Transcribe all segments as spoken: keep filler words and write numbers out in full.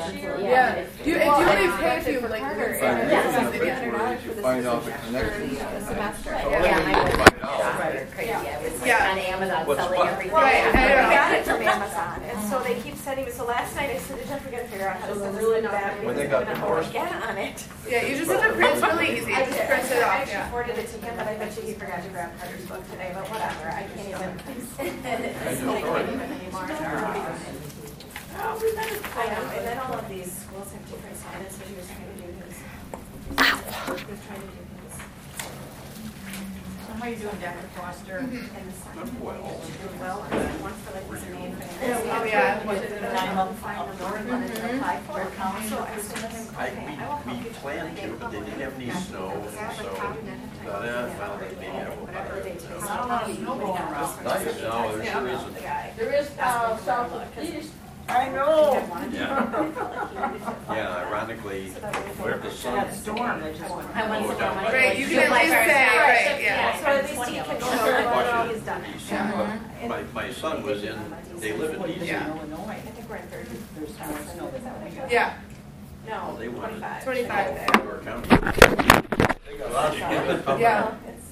Yeah. You, if you only pay if you like Carter, lose yeah, it. yeah, Yeah. three hundred dollars for You the find out the semester. connection. The semester. Yeah, my Find boyfriend out. was crazy. I was like Yeah. on Amazon What's selling what? everything. Right, I I know. got it from Amazon, and so they keep sending me. So last night I said, "Jeff, we got to figure out how to send this really bad." When they got divorced. Get on it. Yeah, you just have to print. It's really easy. I Just did. print it I off. actually Yeah. forwarded it to him, but I bet you he forgot to grab Carter's book today. But whatever, I can't even. I can't even anymore. Oh, we better. I know, and then all of these schools have different standards. So he was trying to do his. He was trying to do his. How you doing, Doctor Foster? And the sign. Well. Well, I had one for like his name. Oh, yeah. Was it the nine month final board wanted to apply for it? So I said to him, I, okay, I will help we, you. we planned to, but they didn't have any snow, and so, thought, eh, well, maybe I will buy Whatever they it. do. Not a lot of snow going around. Nice, no, there sure isn't. The guy. There is, uh, southeast. I He know. had wanted to- Yeah. Yeah, ironically, So that way they- where the sun That storm that just went. I went to Oh, my Right, you can July at least first. say, Yeah. right, yeah. So at least he can show that he's done it. But my, my son was in, they live in D C. Yeah. Illinois. I think we're in third. There's so much snow. Is that what I got? Yeah. Oh, No, they wanted- twenty-five. Twenty-five there. Door County. They got a lot of people. Yeah.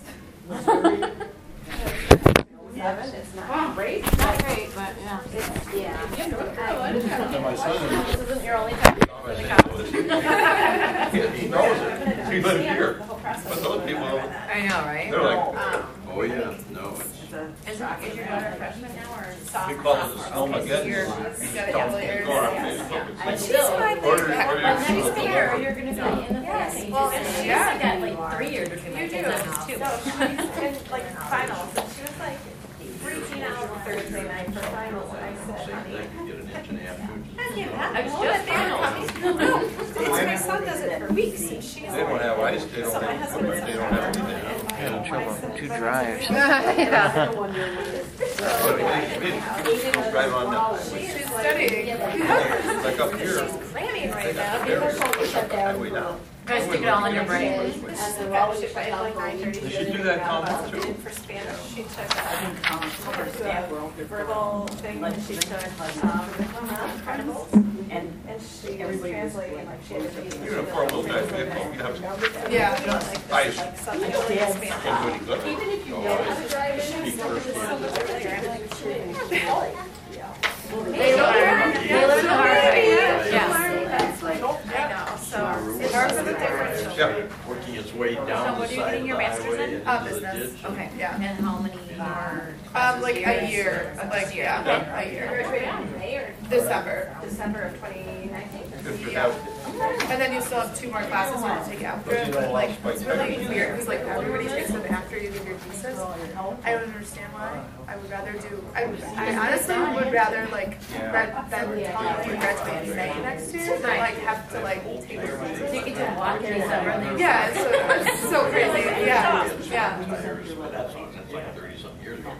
Seven, it's not Oh, great. Not great, but yeah. It's, yeah. And my son This isn't your only time. he knows it. He lived here. The whole process. But those people, I know, right? they're like, Um, Oh, yeah, no, it's, Is, is your daughter a freshman now or? we call it the snowmageddon. You're- You you got a don't couple years. go on Yeah. Facebook. I It's will. like, order- Yeah. order But your next food year, delivered. you're gonna be in the Yes, family. well, She's yeah. like got like three years between my You kids do. now too. So she's in like finals, and she was like freaking out Thursday night for finals, and I said, same honey, thing, you get an inch and a half. I can't I have was it. just finals. My son does it for weeks, and she's They don't have ice, they don't So my have, husband they is- don't have anything. And Two drives. Yeah. So they drive on the, She's studying. like up here. cramming right now. There, Because push up the highway down. Guys, stick it all in your brain. And the scholarship by like nine thirty. They should do that in Commonwealth, too. For Spanish, she took a verbal thing, and she took, um, Incredibles, And and she was translating, like, she had to be. You're in a four-wheel drive vehicle, you have Yeah. ice. Like, something in Spanish. Somebody good. Even if you Oh, know ice. how to drive, it's just like this somewhere earlier, I'm like, They learn, they learn the hard way. Yes. that's like, I know, so it's hard for the difference. Yeah. Working its way So down what the are you side getting of your the master's highway in? into Uh, the business. ditch. Okay, yeah. And how many more? Um, like a year, like, yeah, a year. Graduated in May or December. December of twenty nineteen. Good to have. And then you still have two more classes you have to take after it, but like, it's really weird, because like everybody takes them after you give your thesis. I don't understand why. I would rather do, I, I honestly would rather like, grad, than tell you you graduate in May next year, than like have to like take your thesis. So you get to walk in December and then. Yeah, it's so, it's so crazy, yeah, yeah. But that's, that's like thirty-something years ago.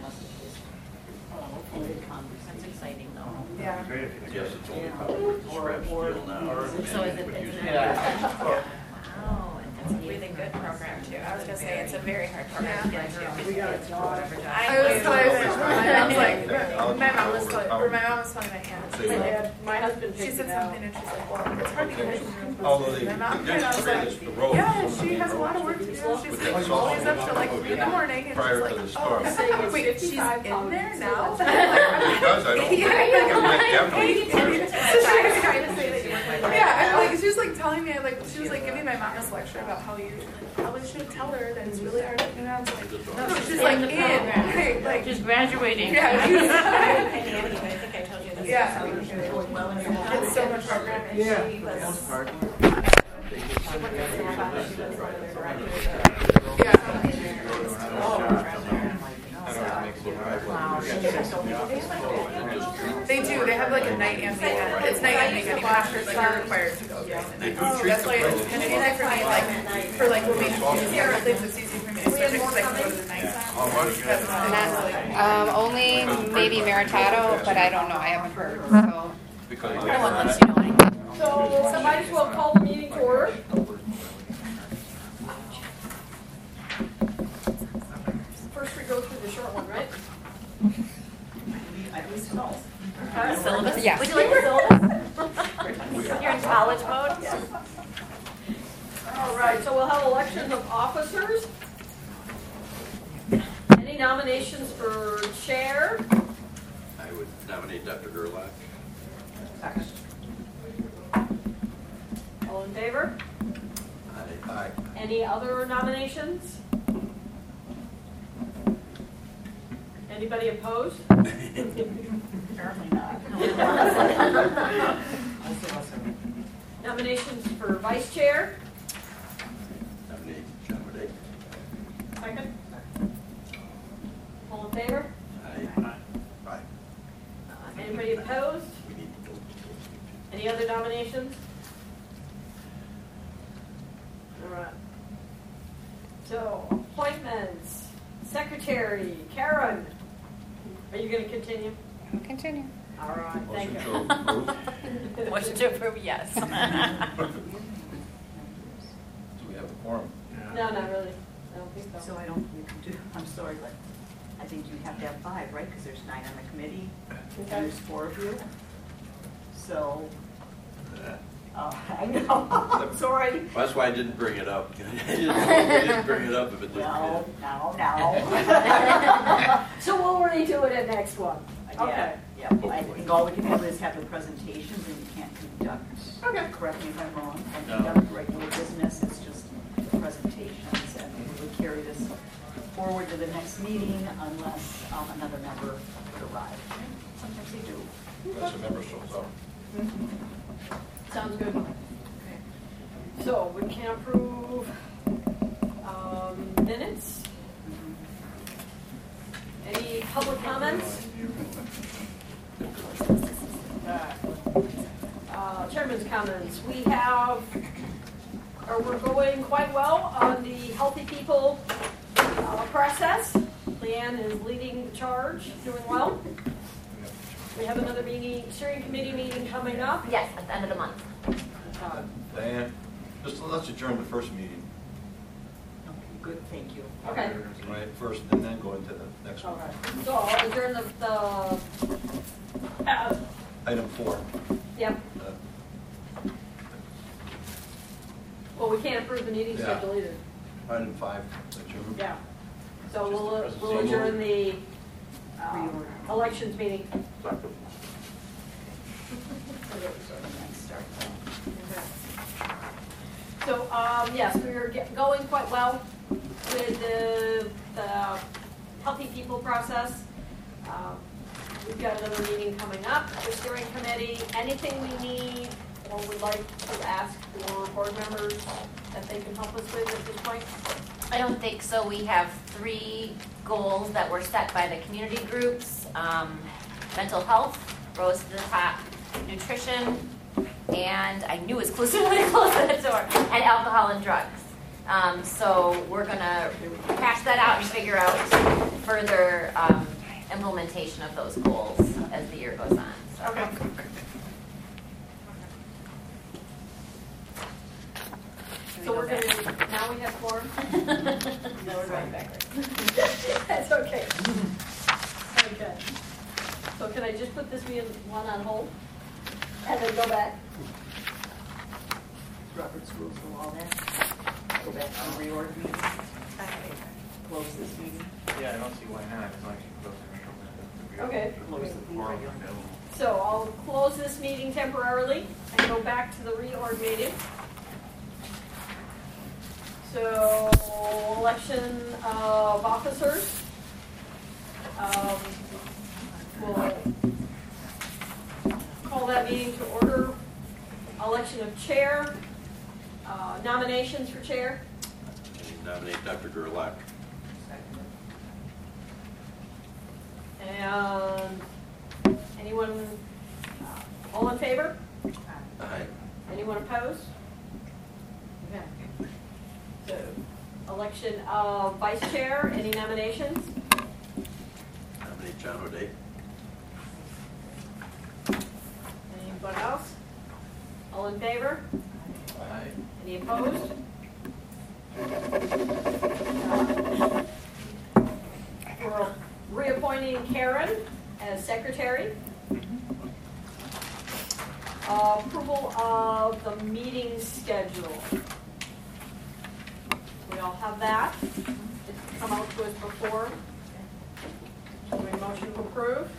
That's exciting though. Yeah. I guess it's only probably scrap steel now. So is it, Would use it's it. an Wow, and It's a really good program too. I was gonna say, it's a very hard program to get into. we got it whatever job. I was telling my mom was like, my mom was telling, or my mom was telling my aunt, she's like, My husband she takes said it out. something and she's like, well, it's hard to get into. Although they, My mom, they and I was raised like, the road. yeah, she has a lot of work to do. She's like, always up till like three in the morning, and Prior to she's the like, storm. oh, wait, she's in there now? Because I don't. Yeah, I'm like, yeah. definitely. So she was trying to say that you were like, yeah, and like she was like telling me, like she was like giving my mom this lecture about how you probably should tell her that it's really hard. And I was like, no, she's like in, right, like Just graduating. yeah, she was, I think I told you this. yeah, Well, in your it's so much harder. and she was. They do. They have like a night and weekend. It's night and weekend. Even after like you're required to go during the night. So that's why it's kind of easy for me. Like for like when we do zero things, it's easy for me, especially because I can go to the night. That's not Um, only maybe Meritato, but I don't know. I haven't heard. So. Because No one lets you know anything. So, so might as well call the meeting to order. First we go through the short one, right? At least no. Syllabus? Yeah. Would you like the syllabus? You're college mode? All right, so we'll have elections of officers. Any nominations for chair? I would nominate Doctor Gerlach. All in favor? Aye. Aye. Any other nominations? Anybody opposed? Apparently not. Nominations for vice chair? Nominate John O'Day. Second. All in favor? Aye. Aye. Uh, Anybody opposed? We need to go. Any other nominations? All right. So, appointments. Secretary, Karen. Are you going to continue? Continue. All right, thank Motion you. to approve. Motion to approve, yes. Do we have a quorum? No, not really. I don't think so. So I don't, you can do, I'm sorry, but I think you have to have five, right? Because there's nine on the committee, and there's four of you. So, uh, I know, I'm sorry. Well, that's why I didn't bring it up. I didn't, I didn't bring it up if it didn't. No, no, no. So we'll redo it at next one. Okay. Yeah, yeah. I think all we can do is have the presentations and you can't conduct, Okay. correct me if I'm wrong, and No. conduct regular business, it's just presentations. And we would carry this forward to the next meeting unless um, another member would arrive. Sometimes they do. Unless a member shows up. Sounds good. So we can approve um, minutes. Any public comments? Uh, Chairman's comments. We have, or we're going quite well on the Healthy People uh, process. Leanne is leading the charge, doing well. We have another meeting, steering committee meeting coming up. Yes, at the end of the month. Uh, Diane, just let's adjourn the first meeting, Okay, good, thank you. Okay. right, first, and then go into the next one. Okay. So I'll adjourn the, the, uh, Item four. yep. uh, Well, we can't approve the meeting Yeah. schedule either. Item five, adjourn. Yeah. So Just we'll, the uh, we'll presentation. adjourn the uh, elections meeting. So, um, yes, we are get- going quite well with the, the Healthy People process. Um, We've got another meeting coming up, the steering committee. Anything we need or would like to ask for board members that they can help us with at this point? I don't think so. We have three goals that were set by the community groups. Um, mental health rose to the top, nutrition, and I knew it was close to close to the door, and alcohol and drugs. Um, so we're gonna hash that out and figure out further um, implementation of those goals as the year goes on. So. Okay. So we're gonna, now we have four? No, we're going backwards. That's okay. Okay. So can I just put this meeting one on hold? And then go back? Robert's rules for all that. Go back to the reorg meeting. Close this meeting. Yeah, I don't see why not, as long as you close the regular. Okay. Close the Quorum regular. available. So I'll close this meeting temporarily and go back to the reorg meeting. So, election of officers. Um, We'll call that meeting to order. Election of chair, uh, nominations for chair. And nominate Doctor Gerlach. And anyone, uh, all in favor? Aye. Anyone opposed? Okay. So, election of vice chair, any nominations? Nominate John O'Day. Anyone else? All in favor? Aye. Any opposed? We're reappointing Karen as secretary. Uh, Approval of the meeting schedule. We all have that. It's come out to us before. Do we motion to approve?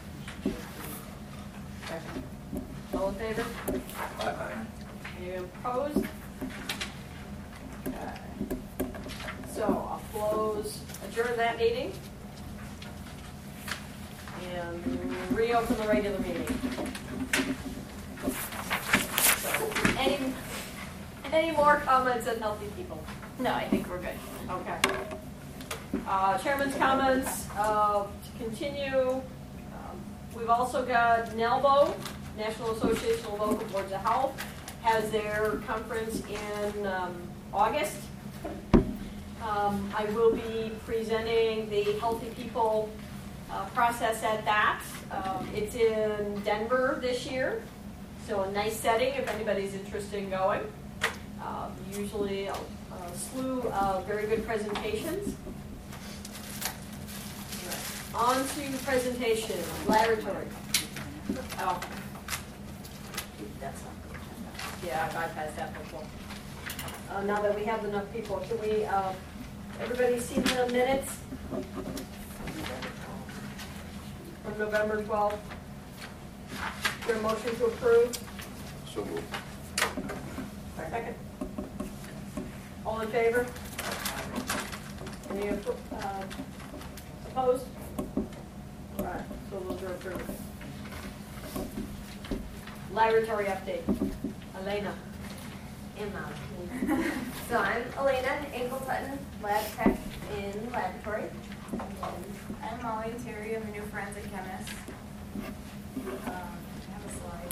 All in favor? Aye. Any opposed? Okay. So I'll close, adjourn that meeting. And reopen the regular meeting. So, any, any more comments on healthy people? No, I think we're good. Okay. Uh, Chairman's comments, uh, to continue, um, we've also got NALBO, National Association of Local Boards of Health, has their conference in um, August. Um, I will be presenting the Healthy People uh, process at that. Um, it's in Denver this year, so a nice setting if anybody's interested in going. Uh, usually a, a slew of very good presentations. On to presentation, laboratory. Oh. That's not good. Yeah, I bypassed that before. Uh, now that we have enough people, can we, uh, everybody see the minutes? From November twelfth. Is there a motion to approve? So moved. Second. All in favor? Any uh, opposed? All right, so those are approved. Laboratory update. Elena. Emma. So I'm Elena Ankle-Sutton, lab tech in laboratory. I'm Molly Terry, I'm a new forensic chemist. Um, I have a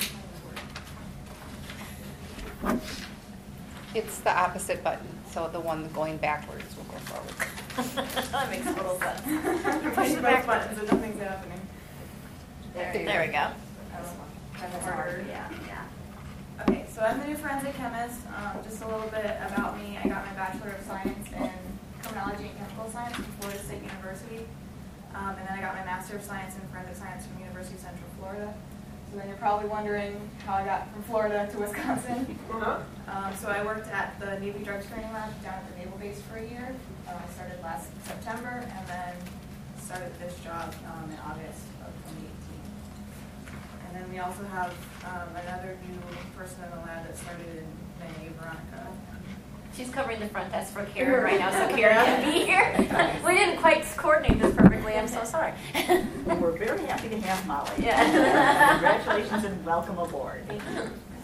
slide. It's the opposite button, so the one going backwards will go forward. That makes total sense. You're pushing both buttons and nothing's happening. There, there we go. Kind of harder. Yeah, yeah. Okay, so I'm the new forensic chemist. Um, just a little bit about me. I got my Bachelor of Science in Criminology and Chemical Science from Florida State University. Um, and then I got my Master of Science in Forensic Science from University of Central Florida. So then you're probably wondering how I got from Florida to Wisconsin. Uh-huh. Um, so I worked at the Navy Drug Screening Lab down at the Naval Base for a year. Uh, I started last September and then started this job um, in August of twenty eighteen. And then we also have um, another new person in the lab that started in May, Veronica. She's covering the front desk for Karen right now, so Karen can be here. We didn't quite coordinate this perfectly, I'm so sorry. Well, we're very happy to have Molly. Yeah. Congratulations and welcome aboard. Thank you.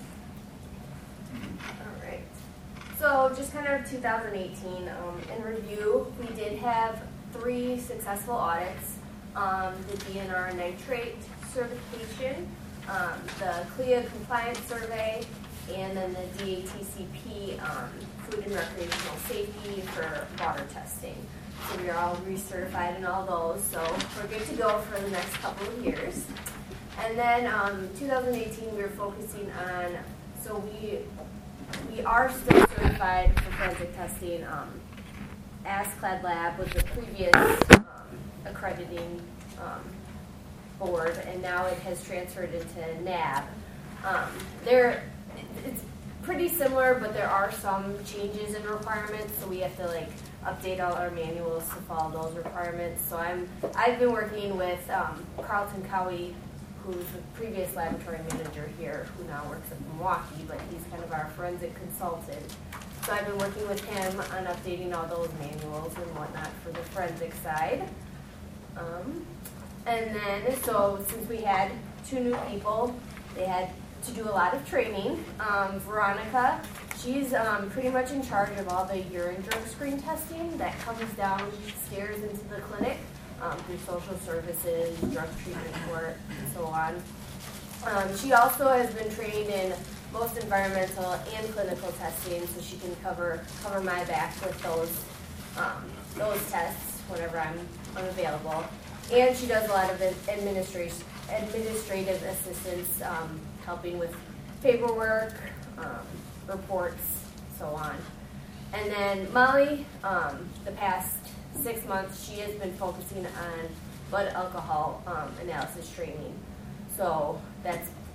All right. So just kind of two thousand eighteen, um, in review, we did have three successful audits. Um, the D N R nitrate certification, um, the C L I A compliance survey, and then the D A T C P um, food and recreational safety for water testing. So we are all recertified in all those, so we're good to go for the next couple of years. And then um, two thousand eighteen, we were focusing on, so we we are still certified for forensic testing. Um, ASCLD Lab was the previous um, accrediting um, board, and now it has transferred into N A B. Um, there, it's pretty similar, but there are some changes in requirements, so we have to like update all our manuals to follow those requirements. So I'm I've been working with um, Carlton Cowie, who's the previous laboratory manager here, who now works at Milwaukee, but he's kind of our forensic consultant. So I've been working with him on updating all those manuals and whatnot for the forensic side. Um, and then, so since we had two new people, they had to do a lot of training. Um, Veronica, she's um, pretty much in charge of all the urine drug screen testing that comes downstairs into the clinic um, through social services, drug treatment court, and so on. Um, she also has been trained in most environmental and clinical testing, so she can cover cover my back with those um, those tests whenever I'm unavailable. And she does a lot of administration administrative assistance, um, helping with paperwork, um, reports, so on. And then Molly, um, the past six months, she has been focusing on blood alcohol um, analysis training. So that's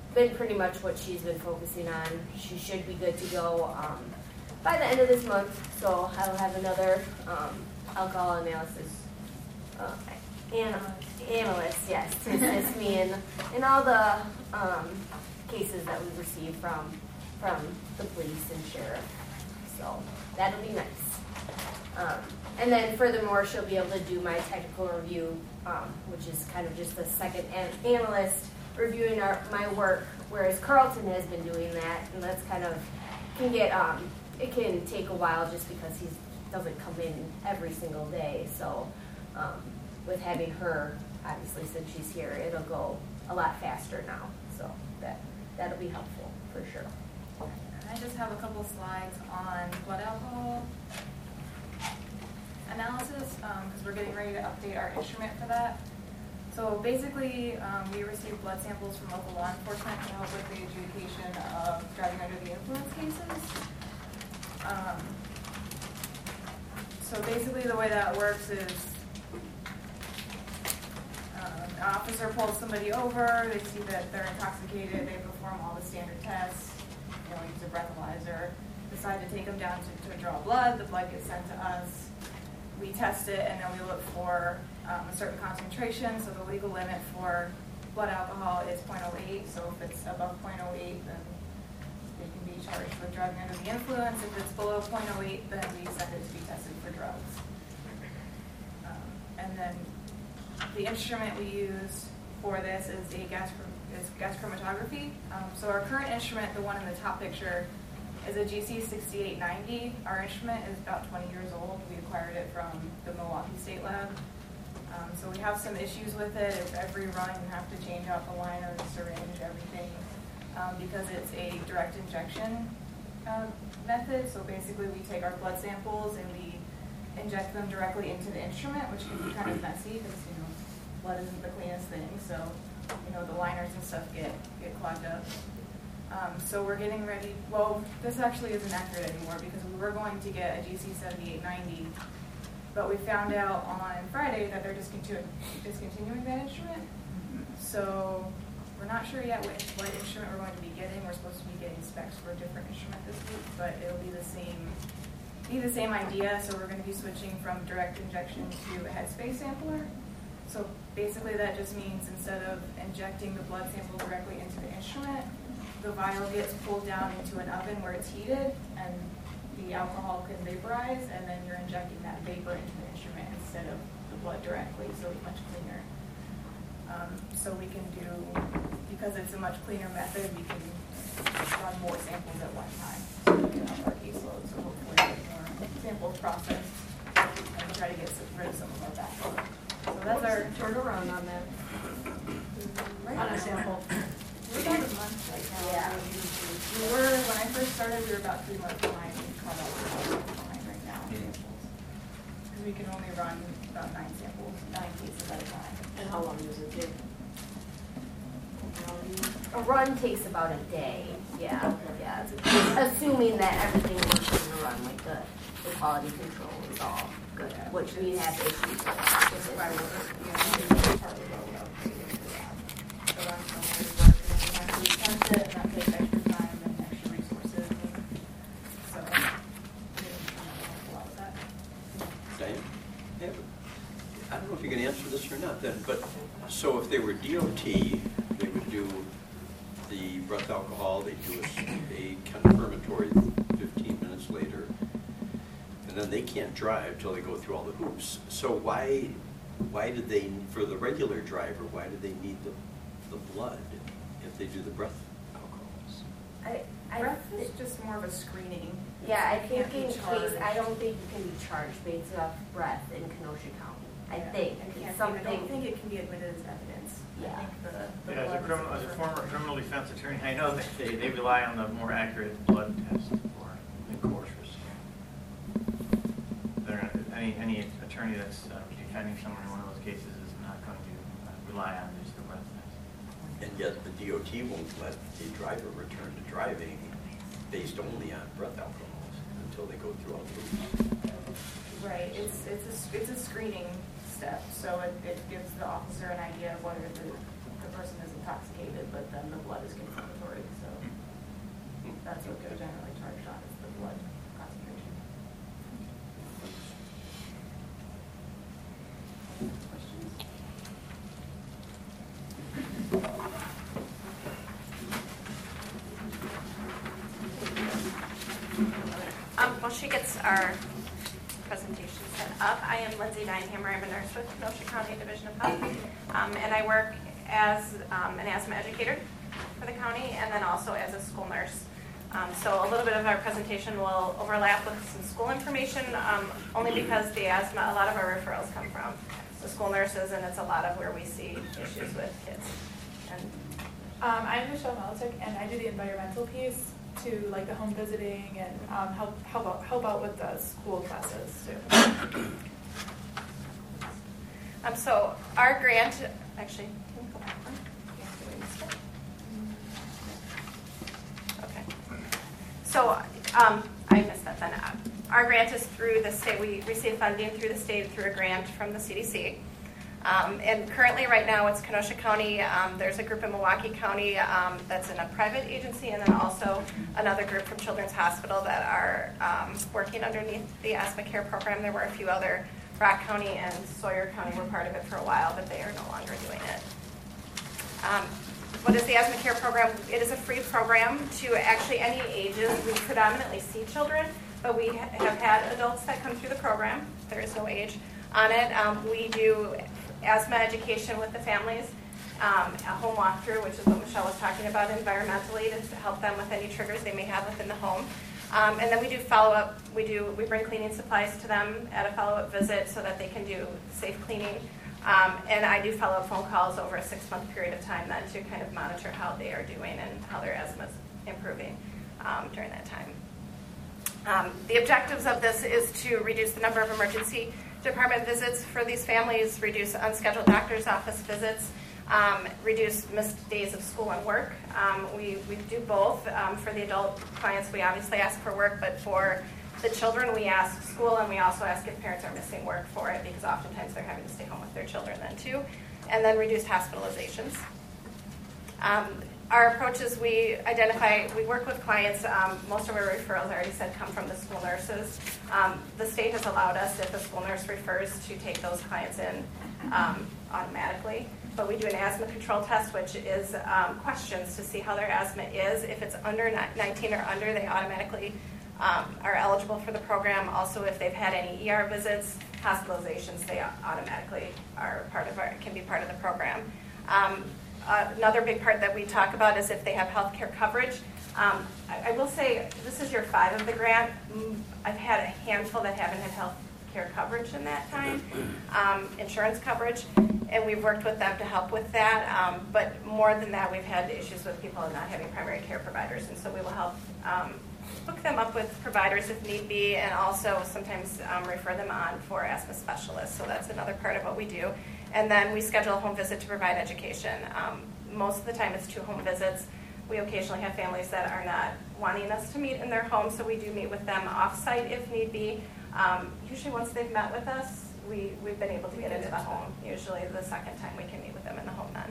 been pretty much what she's been focusing on. She should be good to go um, by the end of this month, so I'll have another um, alcohol analysis uh, an- analyst, yes, to assist me in, in all the um, cases that we receive from from the police and sheriff. So that'll be nice. Um, and then furthermore, she'll be able to do my technical review, um, which is kind of just a second an- analyst reviewing our, my work, whereas Carlton has been doing that, and that's kind of can get um, it can take a while just because he doesn't come in every single day. So um, with having her, obviously since she's here, it'll go a lot faster now. So that that'll be helpful for sure. I just have a couple slides on blood alcohol analysis because um, we're getting ready to update our instrument for that. So basically, um, we receive blood samples from local law enforcement to help with the adjudication of driving under the influence cases. Um, so basically the way that works is um, an officer pulls somebody over, they see that they're intoxicated, they perform all the standard tests, you know, use a breathalyzer, decide to take them down to, to draw blood, the blood gets sent to us, we test it, and then we look for um, a certain concentration. So the legal limit for blood alcohol is zero point zero eight, so if it's above zero point zero eight, then they can be charged with driving under the influence. If it's below zero point zero eight, then we send it to be tested for drugs. Um, and then the instrument we use for this is a gas, is gas chromatography. Um, so our current instrument, the one in the top picture, is a G C sixty-eight ninety. Our instrument is about twenty years old. We acquired it from the Milwaukee State Lab. Um, so we have some issues with it. If every run you have to change out the liner, the syringe, everything, um, because it's a direct injection uh, method. So basically we take our blood samples and we inject them directly into the instrument, which can be kind of messy because, you know, blood isn't the cleanest thing. So, you know, the liners and stuff get, get clogged up. Um, so we're getting ready, well, this actually isn't accurate anymore because we were going to get a G C seventy-eight ninety, but we found out on Friday that they're discontinuing, discontinuing that instrument. So we're not sure yet what, what instrument we're going to be getting. We're supposed to be getting specs for a different instrument this week, but it'll be the same, be the same idea. So we're going to be switching from direct injection to a headspace sampler. So basically that just means instead of injecting the blood sample directly into the instrument, the vial gets pulled down into an oven where it's heated and the alcohol can vaporize, and then you're injecting that vapor into the instrument instead of the blood directly, so it's much cleaner. Um, so we can do, because it's a much cleaner method, we can run more samples at one time. So we can up our caseload, so hopefully get more samples processed and try to get rid of some of our backlog. So that's our turnaround on that. Right On a sample. We're about a month right now. Yeah. We were, when I first started, we were about three months behind. We caught up with behind right now. Because we can only run about nine samples, nine cases at a time. And how long does it take? A run takes about a day. Yeah, yeah. It's- Assuming that everything works in the run, like the, the quality control is all good, which we have issues with. Just by order, you know, it's part of the road up. So that's somewhere we work, and then we have to test it, and that takes extra time and extra resources. And so, we didn't come up with a lot of that. Diane? Yeah, I don't know if you can answer this or not then, but so if they were D O T, they would do the breath alcohol, they do a, a confirmatory fifteen minutes later, and then they can't drive till they go through all the hoops. So why, why did they, for the regular driver, why did they need the, the blood if they do the breath alcohols? I, I, Breath is just more of a screening. yeah, I You think can't be in case, charged. I don't think you can be charged based off breath in Kenosha County. I Yeah, think, it can't it's be- I something. don't think it can be admitted as evidence. Yeah. I think the, the Yeah, as a blood is criminal, as a different. former criminal defense attorney, I know that they, they rely on the more accurate blood test for the coursers. They're, not- any, any attorney that's uh, defending someone in one of those cases is not going to uh, rely on just the breath test. And yet the D O T won't let the driver return to driving based only on breath alcohols until they go through all the hoops. Right, it's, it's a, it's a screening step, so it, it gives the officer an idea of whether the, the person is intoxicated, but then the blood is confirmatory, so that's what they're generally charged on, is the blood concentration. Questions? Um, while she gets our presentation set up, I am Lindsay Dineheimer. I'm a nurse with Kenosha County Division of Health, um, and I work as um, an asthma educator for the county, and then also as a school nurse. Um, so a little bit of our presentation will overlap with some school information, um, only because the asthma, a lot of our referrals come from the school nurses, and it's a lot of where we see issues with kids. And Um, I'm Michelle Malichek, and I do the environmental piece to like the home visiting and um, help help out help out with the school classes too. Um, so our grant, actually, can we go back one? Okay. So um, I missed that then. Our grant is through the state. We receive funding through the state through a grant from the C D C. Um, and currently, right now, it's Kenosha County. Um, there's a group in Milwaukee County um, that's in a private agency, and then also another group from Children's Hospital that are um, working underneath the asthma care program. There were a few other, Rock County and Sawyer County were part of it for a while, but they are no longer doing it. Um, what is the asthma care program? It is a free program to actually any ages. We predominantly see children, but we ha- have had adults that come through the program. There is no age on it. Um, we do asthma education with the families, um, a home walkthrough, which is what Michelle was talking about environmentally, to help them with any triggers they may have within the home. Um, and then we do follow-up. We do we bring cleaning supplies to them at a follow-up visit so that they can do safe cleaning. Um, and I do follow-up phone calls over a six-month period of time then to kind of monitor how they are doing and how their asthma is improving um, during that time. Um, the objectives of this is to reduce the number of emergency department visits for these families, reduce unscheduled doctor's office visits, um, reduce missed days of school and work. Um, we, we do both. Um, for the adult clients, we obviously ask for work, but for the children, we ask school, and we also ask if parents are missing work for it, because oftentimes they're having to stay home with their children then too. And then reduce hospitalizations. Um, Our approach is we identify, we work with clients. Um, most of our referrals, I already said, come from the school nurses. Um, the state has allowed us, if a school nurse refers, to take those clients in um, automatically. But we do an asthma control test, which is um, questions to see how their asthma is. If it's under nineteen or under, they automatically um, are eligible for the program. Also, if they've had any E R visits, hospitalizations, they automatically are part of our, can be part of the program. Um, Uh, another big part that we talk about is if they have health care coverage. Um, I, I will say this is year five of the grant. Mm, I've had a handful that haven't had health care coverage in that time, um, insurance coverage, and we've worked with them to help with that. Um, but more than that, we've had issues with people not having primary care providers, and so we will help um, hook them up with providers if need be, and also sometimes um, refer them on for asthma specialists. So that's another part of what we do. And then we schedule a home visit to provide education. Um, most of the time it's two home visits. We occasionally have families that are not wanting us to meet in their home, so we do meet with them off-site if need be. Um, usually once they've met with us, we, we've been able to get into the home. Usually the second time we can meet with them in the home then.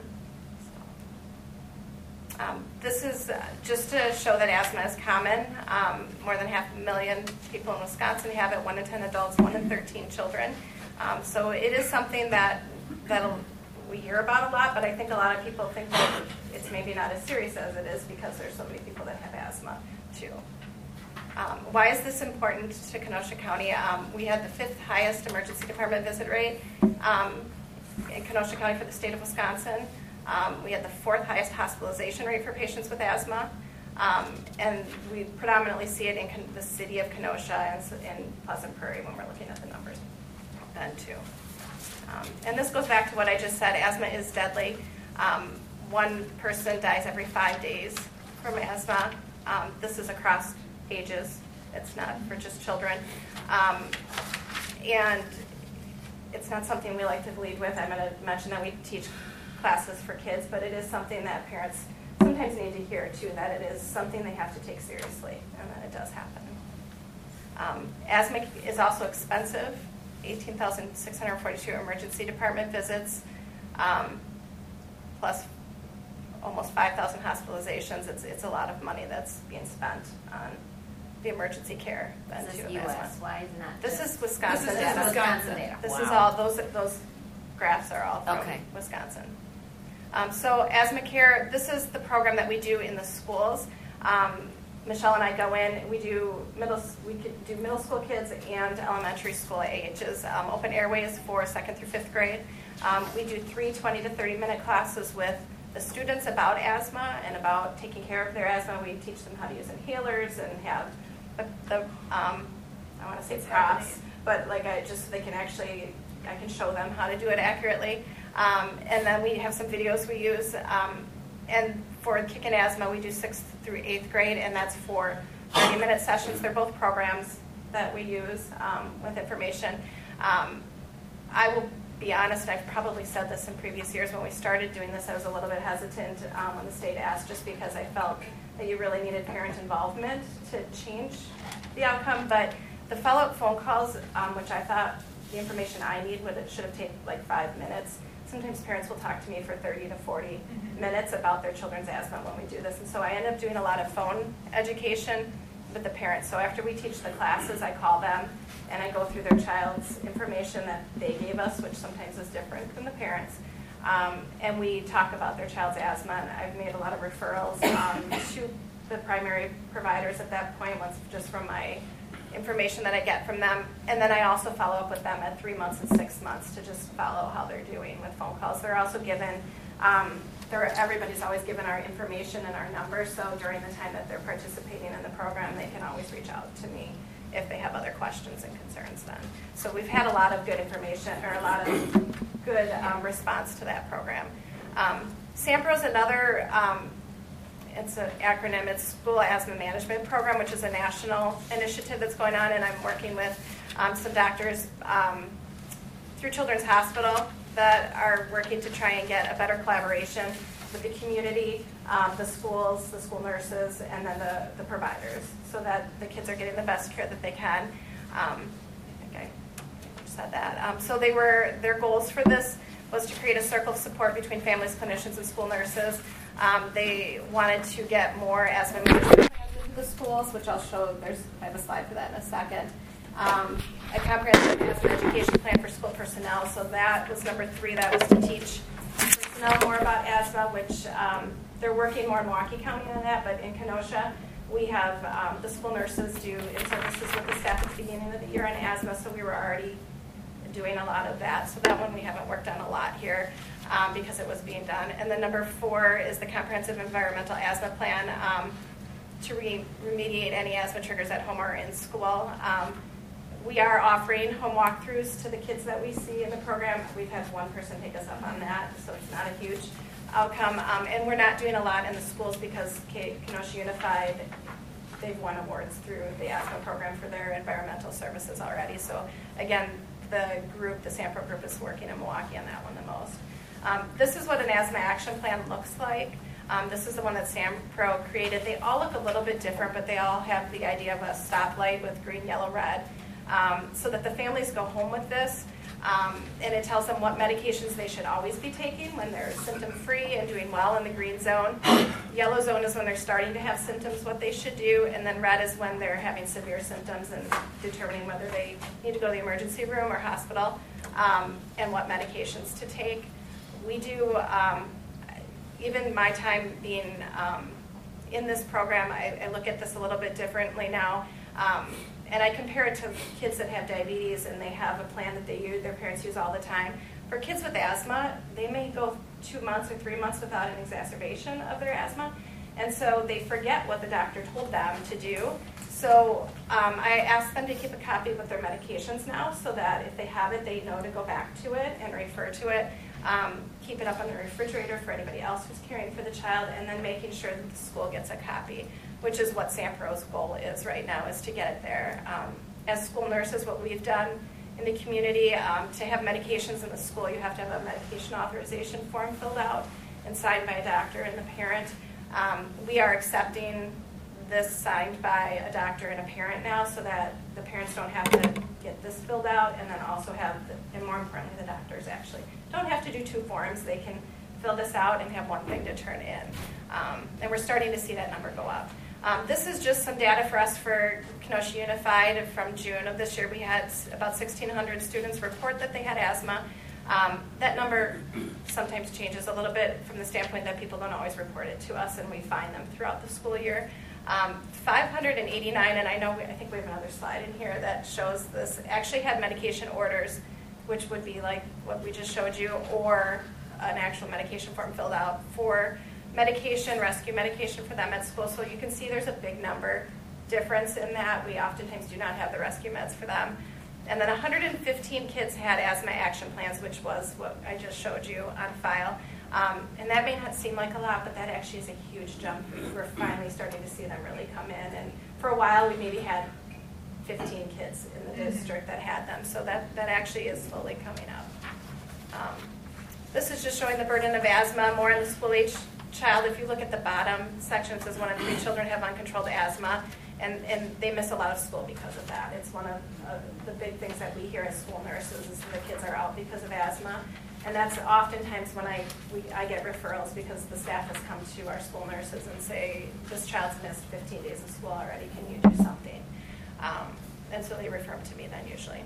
So, um, this is uh, just to show that asthma is common. Um, more than half a million people in Wisconsin have it, one in ten adults, one in thirteen children. Um, so it is something that that we hear about a lot, but I think a lot of people think that it's maybe not as serious as it is because there's so many people that have asthma too. Um, why is this important to Kenosha County? Um, we had the fifth highest emergency department visit rate um, in Kenosha County for the state of Wisconsin. Um, we had the fourth highest hospitalization rate for patients with asthma. Um, and we predominantly see it in Ken- the city of Kenosha and in Pleasant Prairie when we're looking at the numbers then too. Um, and this goes back to what I just said. Asthma is deadly. Um, one person dies every five days from asthma. Um, this is across ages. It's not for just children. Um, and it's not something we like to lead with. I'm going to mention that we teach classes for kids, but it is something that parents sometimes need to hear too, that it is something they have to take seriously, and that it does happen. Um, asthma is also expensive. eighteen thousand six hundred forty-two emergency department visits, um, plus almost five thousand hospitalizations. It's, it's a lot of money that's being spent on the emergency care. then This too, is of U S, asthma. why isn't that? This just- is Wisconsin This is data. Wisconsin data. This is Wow. all, those, those graphs are all from Okay. Wisconsin. Um, so Asthma Care, this is the program that we do in the schools. Um, Michelle and I go in, we do middle, we could do middle school kids and elementary school ages, um, open airways for second through fifth grade. Um, we do three twenty to thirty minute classes with the students about asthma and about taking care of their asthma. We teach them how to use inhalers and have the, the um, I want to say props, but like I just, they can actually, I can show them how to do it accurately. Um, and then we have some videos we use. Um, and for Kickin' Asthma, we do sixth through eighth grade, and that's for thirty minute sessions. They're both programs that we use um, with information. Um, I will be honest, I've probably said this in previous years. When we started doing this, I was a little bit hesitant um, when the state asked, just because I felt that you really needed parent involvement to change the outcome. But the follow-up phone calls, um, which I thought the information I need would, it should have taken like five minutes. Sometimes parents will talk to me for thirty to forty minutes about their children's asthma when we do this. And so I end up doing a lot of phone education with the parents. So after we teach the classes, I call them and I go through their child's information that they gave us, which sometimes is different than the parents. Um, and we talk about their child's asthma. And I've made a lot of referrals um, to the primary providers at that point, once just from my information that I get from them. And then I also follow up with them at three months and six months to just follow how they're doing with phone calls. They're also given, um, they're, everybody's always given our information and our number, so during the time that they're participating in the program, they can always reach out to me if they have other questions and concerns then. So we've had a lot of good information, or a lot of good um, response to that program. Um, SAMPRO is another, um, it's an acronym, it's School Asthma Management Program, which is a national initiative that's going on, and I'm working with um, some doctors um, through Children's Hospital that are working to try and get a better collaboration with the community, um, the schools, the school nurses, and then the, the providers, so that the kids are getting the best care that they can. Um, I think I said that. Um, so they were, their goals for this was to create a circle of support between families, clinicians, and school nurses. Um, they wanted to get more asthma management plans into the schools, which I'll show. There's, I have a slide for that in a second. Um, a comprehensive asthma education plan for school personnel. So that was number three. That was to teach personnel more about asthma, which um, they're working more in Milwaukee County on that, but in Kenosha, we have um, the school nurses do in-services with the staff at the beginning of the year on asthma, so we were already doing a lot of that. So that one we haven't worked on a lot here um, because it was being done. And then number four is the comprehensive environmental asthma plan um, to re remediate any asthma triggers at home or in school. Um, we are offering home walkthroughs to the kids that we see in the program. We've had one person take us up on that, so it's not a huge outcome. Um, and we're not doing a lot in the schools because Kenosha Unified, they've won awards through the asthma program for their environmental services already. So again, the group, the SAMPRO group, is working in Milwaukee on that one the most. Um, this is what an asthma action plan looks like. Um, this is the one that SAMPRO created. They all look a little bit different, but they all have the idea of a stoplight with green, yellow, red, um, so that the families go home with this. Um, and it tells them what medications they should always be taking when they're symptom-free and doing well in the green zone. Yellow zone is when they're starting to have symptoms, what they should do, and then red is when they're having severe symptoms and determining whether they need to go to the emergency room or hospital, um, and what medications to take. We do, um, even my time being um, in this program, I, I look at this a little bit differently now. Um, And I compare it to kids that have diabetes and they have a plan that they use, their parents use all the time. For kids with asthma, they may go two months or three months without an exacerbation of their asthma. And so they forget what the doctor told them to do. So um, I ask them to keep a copy with their medications now so that if they have it, they know to go back to it and refer to it. Um, keep it up on the refrigerator for anybody else who's caring for the child, and then making sure that the school gets a copy, which is what SAMPRO's goal is right now, is to get it there. Um, as school nurses, what we've done in the community, um, to have medications in the school, you have to have a medication authorization form filled out and signed by a doctor and the parent. Um, we are accepting this signed by a doctor and a parent now, so that the parents don't have to get this filled out, and then also have, the, and more importantly, the doctors actually don't have to do two forms. They can fill this out and have one thing to turn in. Um, and we're starting to see that number go up. Um, this is just some data for us for Kenosha Unified. From June of this year, we had about sixteen hundred students report that they had asthma. Um, that number sometimes changes a little bit from the standpoint that people don't always report it to us, and we find them throughout the school year. Um, five hundred eighty-nine, and I know we, I think we have another slide in here that shows this, actually had medication orders, which would be like what we just showed you, or an actual medication form filled out for medication, rescue medication for them at school. So you can see there's a big number difference in that. We oftentimes do not have the rescue meds for them. And then one hundred fifteen kids had asthma action plans, which was what I just showed you on file. Um, and that may not seem like a lot, but that actually is a huge jump. We're finally starting to see them really come in. And for a while, we maybe had fifteen kids in the district that had them. So that, that actually is slowly coming up. Um, this is just showing the burden of asthma more in the school-age child. If you look at the bottom section, it says one in three children have uncontrolled asthma, and, and they miss a lot of school because of that. It's one of uh, the big things that we hear as school nurses is the kids are out because of asthma. And that's oftentimes when I we, I get referrals because the staff has come to our school nurses and say, this child's missed fifteen days of school already, can you do something? Um, and so they refer them to me then usually.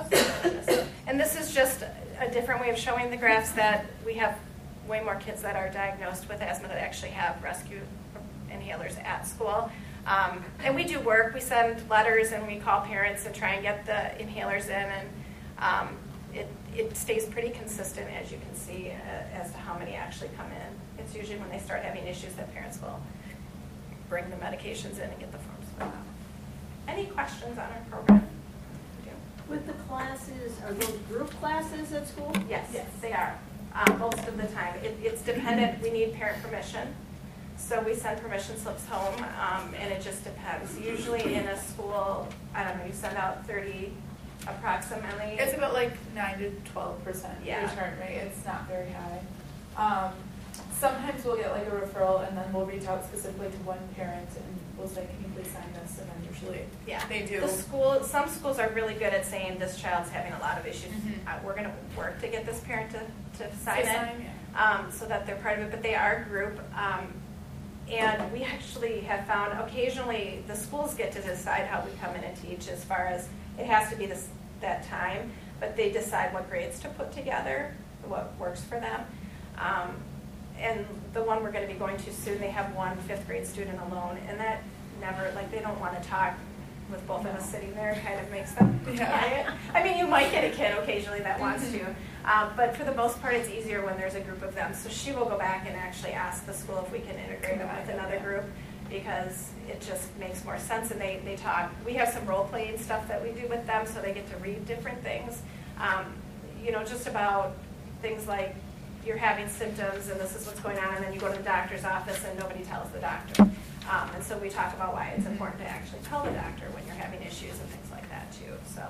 Oh, and this is just a different way of showing the graphs that we have way more kids that are diagnosed with asthma that actually have rescue inhalers at school. Um, and we do work. We send letters and we call parents and try and get the inhalers in. And um, it, it stays pretty consistent, as you can see, uh, as to how many actually come in. It's usually when they start having issues that parents will bring the medications in and get the forms filled out. Any questions on our program? With the classes, are those group classes at school? Yes, yes, they are. Um, most of the time. It, it's dependent. We need parent permission. So we send permission slips home, um, and it just depends. Usually in a school, I don't know, you send out thirty approximately. It's about like nine to twelve percent Yeah. return rate. It's not very high. Um, sometimes we'll get like a referral, and then we'll reach out specifically to one parent, and we'll say, "Can you please sign this?" And then usually, Yeah, they do. The school, some schools are really good at saying this child's having a lot of issues. Mhm. Uh, we're going to work to get this parent to, to sign To it, sign, um, so that they're part of it. But they are a group, um, and we actually have found occasionally the schools get to decide how we come in and teach. As far as it has to be this that time, but they decide what grades to put together, what works for them. Um, and the one we're going to be going to soon, they have one fifth grade student alone, and that never, like, they don't want to talk with both of us sitting there. It kind of makes them Yeah. quiet. I mean, you might get a kid occasionally that wants to, um, but for the most part, it's easier when there's a group of them. So she will go back and actually ask the school if we can integrate them with another group, because it just makes more sense, and they, they talk. We have some role-playing stuff that we do with them, so they get to read different things. Um, you know, just about things like you're having symptoms and this is what's going on, and then you go to the doctor's office and nobody tells the doctor. Um, and so we talk about why it's important to actually tell the doctor when you're having issues and things like that too. So.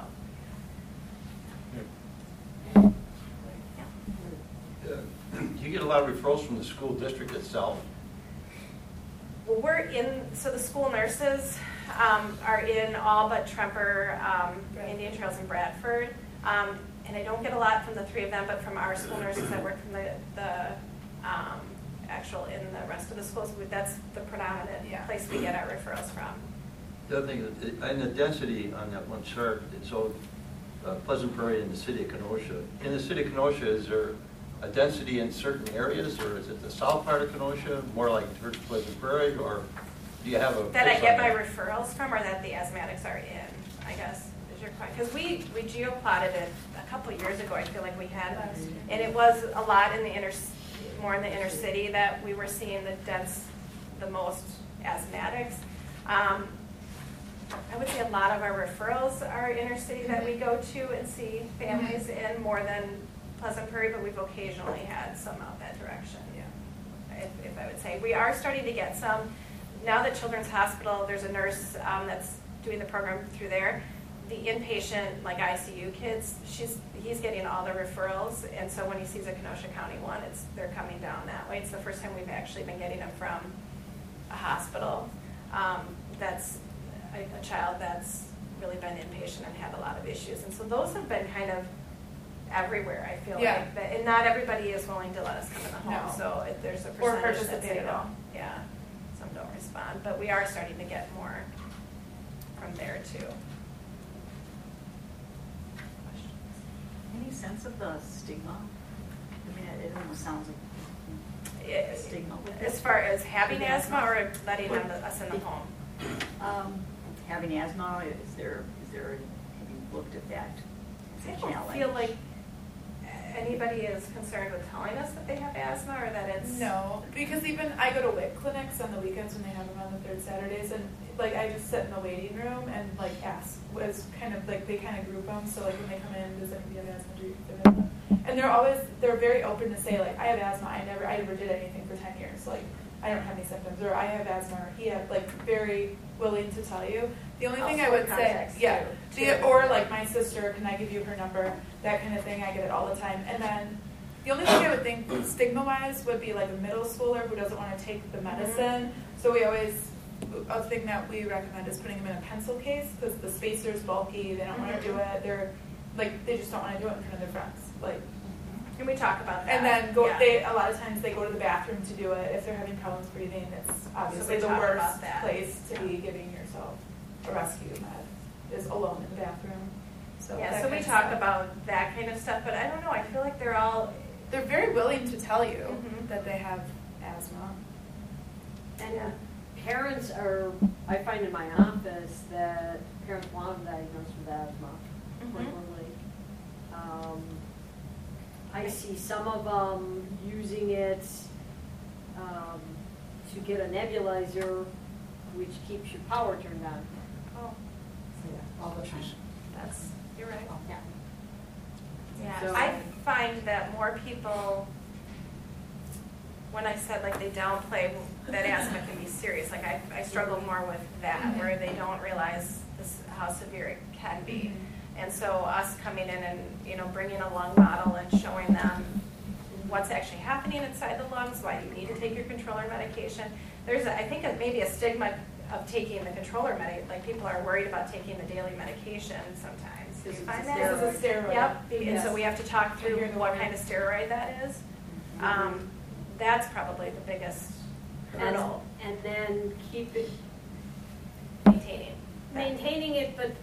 Uh, Do you get a lot of referrals from the school district itself? Well, we're in, so the school nurses um, are in all but Tremper, um, Indian Trails, and Bradford. Um, and I don't get a lot from the three of them, but from our school nurses that work from the, the um, actual in the rest of the schools, that's the predominant Yeah. place we get our referrals from. The other thing, is, and the density on that one chart, it's so uh, Pleasant Prairie in the city of Kenosha. In the city of Kenosha, is there a density in certain areas, or is it the south part of Kenosha, more like towards Pleasant Prairie, or do you have a... That I fix get on my that? referrals from, or that the asthmatics are in, I guess, is your question. Because we, we geoplotted it a couple years ago, I feel like we had, and it was a lot in the inner, more in the inner city that we were seeing the dense, the most asthmatics. Um, I would say a lot of our referrals are inner city that we go to and see families in, more than Pleasant Prairie, but we've occasionally had some out that direction. Yeah, if, if I would say. We are starting to get some. Now that Children's Hospital, there's a nurse um, that's doing the program through there. The inpatient, like I C U kids, she's he's getting all the referrals, and so when he sees a Kenosha County one, it's they're coming down that way. It's the first time we've actually been getting them from a hospital. Um, that's a, a child that's really been inpatient and had a lot of issues, and so those have been kind of everywhere, I feel Yeah. like, but, and not everybody is willing to let us come in the home, No. so if there's a Or percentage that participate say at no. all. Yeah, some don't respond, but we are starting to get more from there too. Any sense of the stigma? I mean, it it almost sounds like It- stigma with As it. far as having asthma or letting them, us in the home? Um, having asthma, is there, is there, have you looked at that as I a don't challenge? feel like anybody is concerned with telling us that they have asthma or that it's. No, because even I go to W I C clinics on the weekends when they have them on the third Saturdays, and like I just sit in the waiting room and like ask, was kind of like they kind of group them, so like when they come in, does anybody have asthma? Do you have asthma? And they're always they're very open to say like I have asthma. I never I never did anything for ten years. Like I don't have any symptoms, or I have asthma, or he had like very willing to tell you. The only thing I Also would say, context, yeah, too, the, too. or like my sister, can I give you her number? That kind of thing. I get it all the time. And then the only thing I would think stigma-wise would be like a middle schooler who doesn't want to take the medicine. So we always, a thing that we recommend is putting them in a pencil case because the spacer's bulky. They don't want to do it. They're like they just don't want to do it in front of their friends. Like. Can we talk about that? And then go. Yeah. They a lot of times they go to the bathroom to do it if they're having problems breathing. It's obviously we the talk about worst that. place to be giving yourself a rescue med is alone in the bathroom. So Yeah, that so we kind of talk stuff. about that kind of stuff, but I don't know, I feel like they're all, They're very willing to tell you Mhm. that they have asthma. And parents are, I find in my office that parents want them diagnosed with asthma Mhm. frequently. Um, I see some of them using it um, to get a nebulizer, which keeps your power turned on. oh, All the time. that's, you're right. Yeah. Yeah, So- I find that more people, when I said like they downplay that asthma can be serious, like I, I struggle more with that, where they don't realize this, how severe it can be. And so us coming in and, you know, bringing a lung model and showing them what's actually happening inside the lungs, why you need to take your controller medication. There's, a, I think, a, maybe a stigma of taking the controller medication, like people are worried about taking the daily medication sometimes. Do you This is find a that? This is a steroid. Yep, and Yes. so we have to talk through You're the what one. kind of steroid that is. Um, that's probably the biggest And, hurdle, and then keep it, maintaining. that. maintaining it, but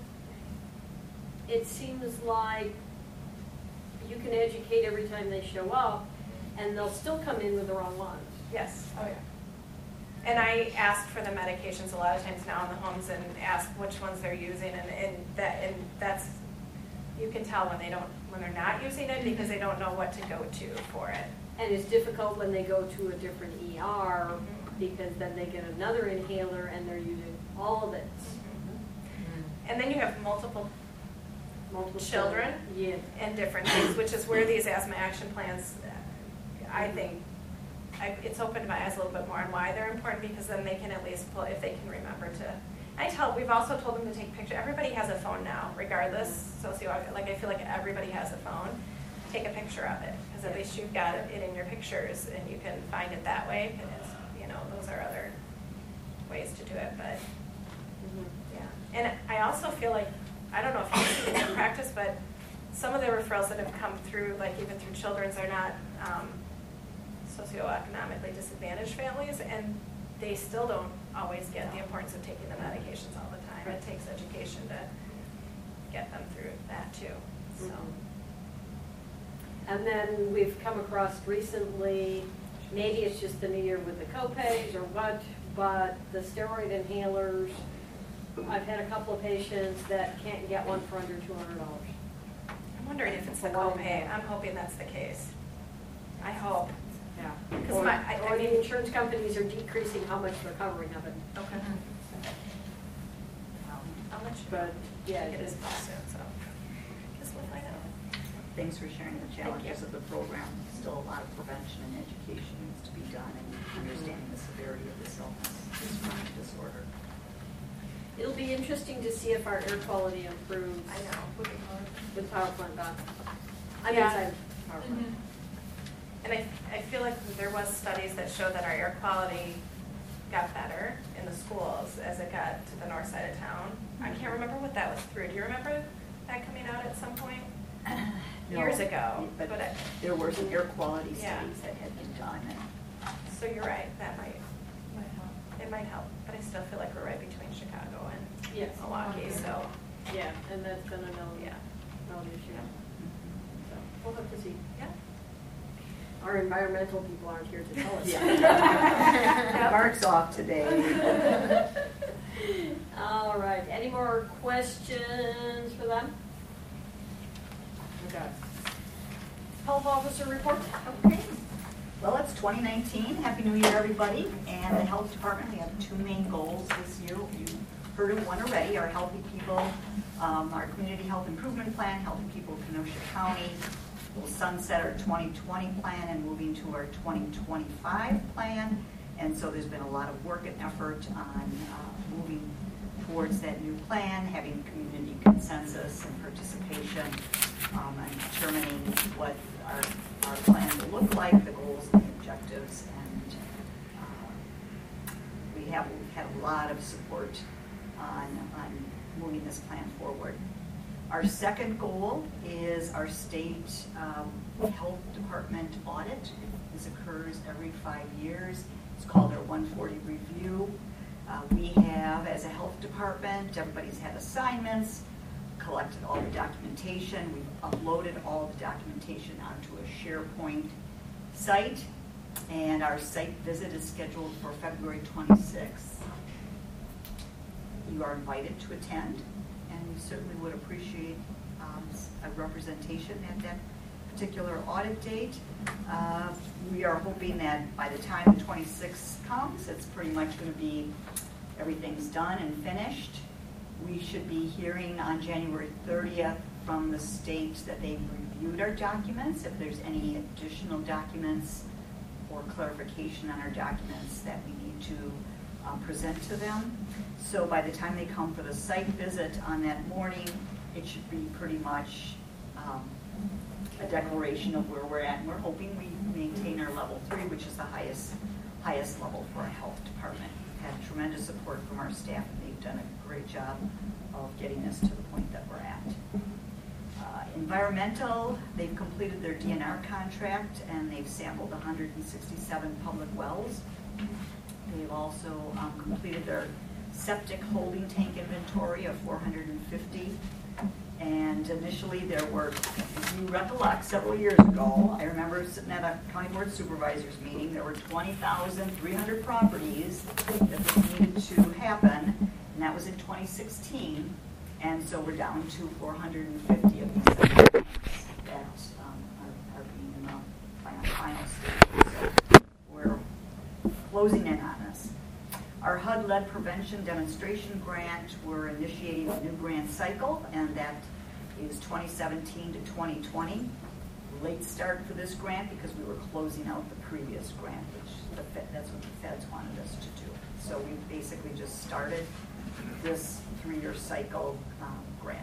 it seems like you can educate every time they show up, and they'll still come in with the wrong ones. Yes. Oh yeah. And I ask for the medications a lot of times now in the homes and ask which ones they're using, and, and that and that's you can tell when they don't when they're not using it because they don't know what to go to for it. And it's difficult when they go to a different E R, Mhm. because then they get another inhaler and they're using all of it. And then you have multiple Multiple Children? Yeah. and different things, which is where these asthma action plans, uh, I think, I, it's opened my eyes a little bit more on why they're important, because then they can at least pull, if they can remember to. I tell, we've also told them to take pictures. Everybody has a phone now, regardless, socio, like I feel like everybody has a phone. Take a picture of it, because at least you've got it in your pictures, and you can find it that way, and it's, you know, those are other ways to do it, but. Yeah, and I also feel like, I don't know if you've seen it in practice, but some of the referrals that have come through, like even through Children's, are not um, socioeconomically disadvantaged families, and they still don't always get the importance of taking the medications all the time. It takes education to get them through that too, so. And then we've come across recently, maybe it's just the new year with the copays or what, but the steroid inhalers, I've had a couple of patients that can't get one for under two hundred dollars. I'm wondering if it's the For one copay. inhaler. I'm hoping that's the case. I hope. Yeah. 'Cause Or, my- I- I or mean- the insurance companies are decreasing how much they're covering of it. Okay. I'll let you know. But, yeah, It is it's- soon, so. Guess we'll find out. Thanks for sharing the challenges of the program. Still a lot of prevention and education needs to be done, and understanding the severity of this illness, this chronic disorder. It'll be interesting to see if our air quality improves I know. with power plant gone. I mean, Yeah. inside power plant. Mhm. And I, I feel like there was studies that showed that our air quality got better in the schools as it got to the north side of town. I can't remember what that was through. Do you remember that coming out at some point? years ago, But but I- there were some air quality Yeah. studies that had been done. and so you're right, that might, might help. It might help, but I still feel like we're right between Chicago and Yes. Milwaukee, so, Yeah, and that's been a known, yeah. known issue. So, we'll have to see. Yeah. Our environmental people aren't here to tell us. Yeah. Mark's off today. All right, any more questions for them? Okay. Health officer report? Okay. Well, it's twenty nineteen. Happy New Year, everybody. And the health department, we have two main goals this year. You heard of one already, our Healthy People, um, our Community Health Improvement Plan, Healthy People Kenosha County. We'll sunset our twenty twenty plan and moving to our twenty twenty-five plan. And so there's been a lot of work and effort on uh, moving towards that new plan, having community consensus and participation, um, and determining what our, our plan will look like, the goals and the objectives. And uh, we have we've had a lot of support on, on moving this plan forward. Our second goal is our state um, health department audit. This occurs every five years. It's called our one forty review. Uh, we have, as a health department, everybody's had assignments, collected all the documentation. We've uploaded all the documentation onto a SharePoint site, and our site visit is scheduled for February twenty-sixth. You are invited to attend, and we certainly would appreciate um, a representation at that particular audit date. Uh, we are hoping that by the time the twenty-sixth comes, it's pretty much going to be everything's done and finished. We should be hearing on January thirtieth from the state that they've reviewed our documents. If there's any additional documents or clarification on our documents that we need to um, present to them. So by the time they come for the site visit on that morning, it should be pretty much um, a declaration of where we're at. And we're hoping we maintain our level three, which is the highest, highest level for our health department. We've had tremendous support from our staff, and they've done a great job of getting us to the point that we're at. Uh, environmental, they've completed their D N R contract, and they've sampled one hundred sixty-seven public wells. They've also um, completed their septic holding tank inventory of four hundred fifty. And initially there were, if you recollect, several years ago, I remember sitting at a county board supervisors meeting, there were twenty thousand three hundred properties that this needed to happen, and that was in twenty sixteen. And so we're down to four hundred fifty of these septic tanks that um, are, are being in the final, final stage. So we're closing in on this. Our H U D-led prevention demonstration grant, we're initiating a new grant cycle, and that is twenty seventeen to twenty twenty. Late start for this grant because we were closing out the previous grant, which the Fed, that's what the feds wanted us to do. So we basically just started this three-year cycle um, grant.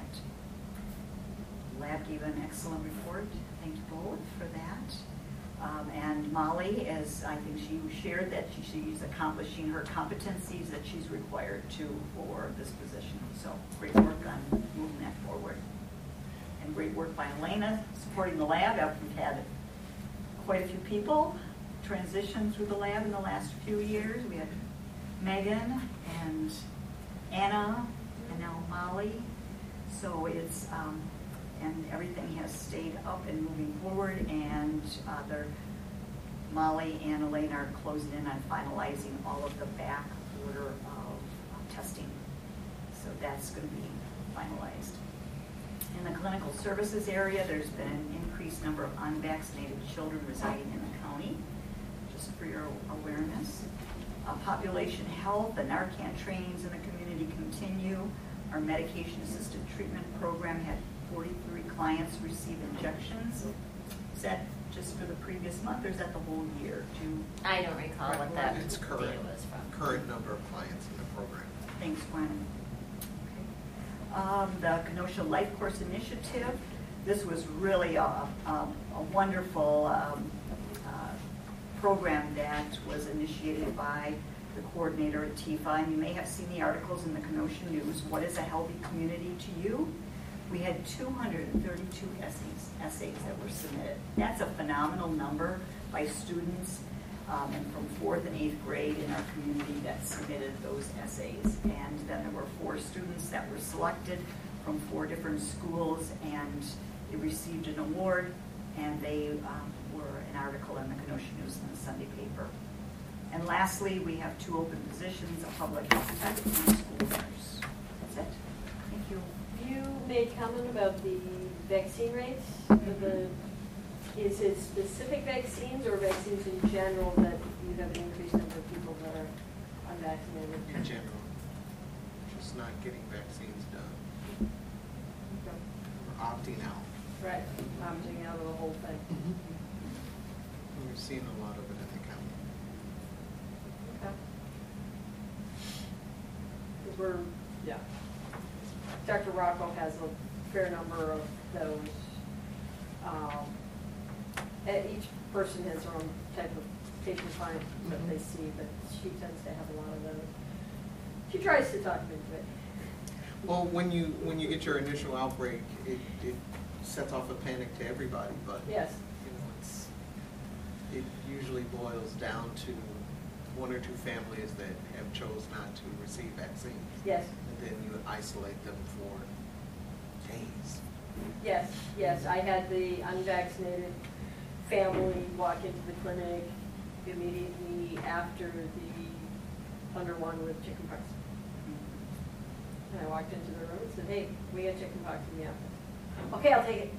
Lab gave an excellent report. Thank you both for that. Um, and Molly, as I think she shared, that she, she's accomplishing her competencies that she's required to for this position. So great work on moving that forward. And great work by Elena supporting the lab. We've had quite a few people transition through the lab in the last few years. We had Megan and Anna and now Molly. So it's, um, and everything has stayed up and moving forward, and uh, they're, Molly and Elaine are closing in on finalizing all of the back order of uh, testing. So that's going to be finalized. In the clinical services area, there's been an increased number of unvaccinated children residing in the county, just for your awareness. Uh, population health, the Narcan trainings in the community continue. Our medication-assisted treatment program had forty-three clients receive injections. Is that just for the previous month, or is that the whole year? Do you I don't recall what that It's data current, was from. current number of clients in the program. Thanks, Gwen. Okay. Um, the Kenosha Life Course Initiative. This was really a, a, a wonderful um, uh, program that was initiated by the coordinator at T I F A, and you may have seen the articles in the Kenosha News. What is a healthy community to you? We had two hundred thirty-two essays, essays that were submitted. That's a phenomenal number by students um, and from fourth and eighth grade in our community that submitted those essays. And then there were four students that were selected from four different schools, and they received an award, and they um, were an article in the Kenosha News and the Sunday paper. And lastly, we have two open positions, a public health tech and a school nurse. That's it. Thank you. You made comment about the vaccine rates. Of the, is it specific vaccines or vaccines in general that you have an increased number of people that are unvaccinated? In general, just not getting vaccines done. Okay. Or opting out. Right, opting out of the whole thing. We're seeing a lot of it in the county. Okay. Because we're, yeah. Doctor Rocco has a fair number of those. Um, and each person has their own type of patient client that they see, but she tends to have a lot of those. She tries to talk them into it. Well, when you when you get your initial outbreak, it, it sets off a panic to everybody, but Yes. you know, it's it usually boils down to one or two families that have chose not to receive vaccines. Yes. And then you isolate them for days. Yes, yes, I had the unvaccinated family walk into the clinic immediately after the under one with chickenpox. And I walked into the room and said, hey, we got chickenpox in the office. Okay, I'll take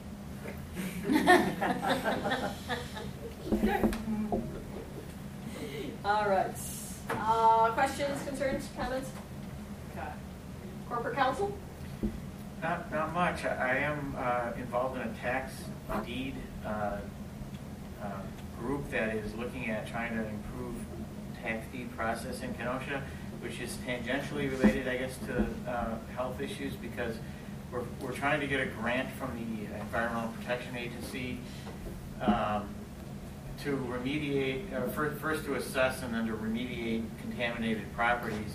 it. All right. Uh, questions, concerns, comments? Okay. Corporate counsel? Not, not much. I, I am uh, involved in a tax deed uh, uh, group that is looking at trying to improve tax deed process in Kenosha, which is tangentially related, I guess, to uh, health issues, because we're, we're trying to get a grant from the Environmental Protection Agency um, to remediate, uh, first, first to assess and then to remediate contaminated properties.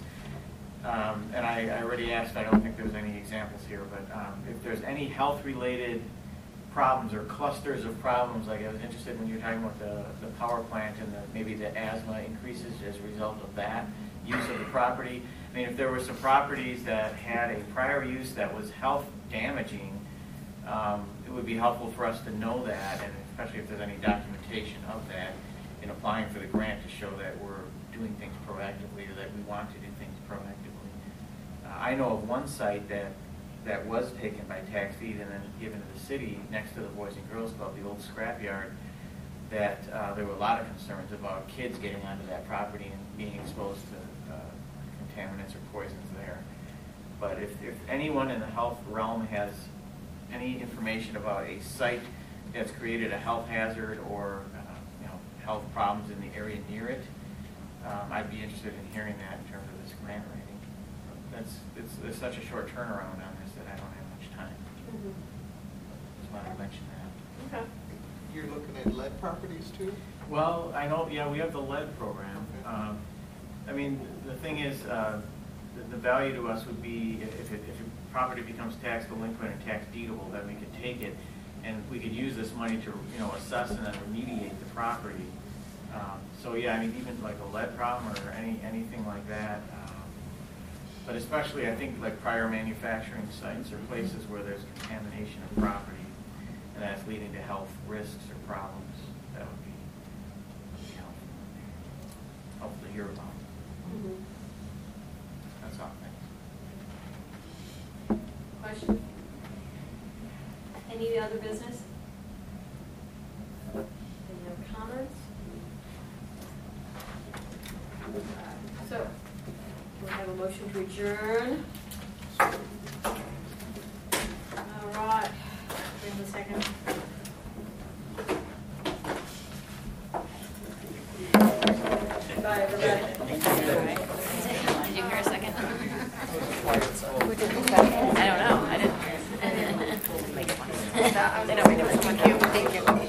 Um, and I, I already asked, I don't think there's any examples here, but um, if there's any health-related problems or clusters of problems, like I was interested when you were talking about the, the power plant and the, maybe the asthma increases as a result of that use of the property. I mean, if there were some properties that had a prior use that was health damaging, um, it would be helpful for us to know that, and especially if there's any documentation of that in applying for the grant to show that we're doing things proactively or that we want to do things proactively. Uh, I know of one site that that was taken by tax deed and then given to the city next to the Boys and Girls Club, the old scrapyard, that uh, there were a lot of concerns about kids getting onto that property and being exposed to uh, contaminants or poisons there. But if, if anyone in the health realm has any information about a site that's created a health hazard or uh, you know, health problems in the area near it, um, I'd be interested in hearing that in terms of this grant writing. That's it's, it's such a short turnaround on this that I don't have much time. Mm-hmm. Just wanted to mention that. Okay. You're looking at lead properties too? Well, I know, yeah, we have the lead program. Um, I mean, the thing is, uh, the, the value to us would be if, it, if a property becomes tax delinquent and tax deedable, then we could take it and we could use this money to, you know, assess and then remediate the property. Um, so yeah, I mean, even like a lead problem or any anything like that. Um, but especially, I think like prior manufacturing sites or places where there's contamination of property and that's leading to health risks or problems. That would be, you know, helpful to hear about. Mm-hmm. That's all. Thanks. Question? Any other business? Any other comments? So, we'll have a motion to adjourn. All right. Wait a second. Bye, everybody. Did you hear a second? Who did the second? I don't know. I didn't. Make it one. They don't make it one. Thank you.